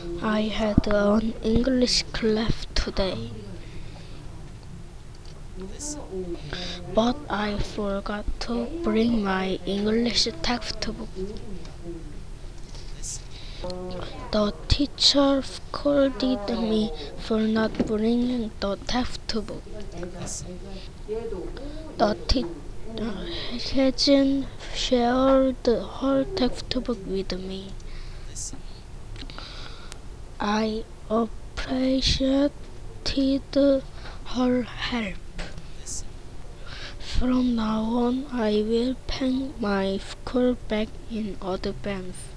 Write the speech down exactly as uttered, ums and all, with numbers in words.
I had an English class today, but I forgot to bring my English textbook. The teacher scolded me for not bringing the textbook. The teacher hasn't shared her textbook with me. I appreciated her help. From now on, I will pack my school bag in advance.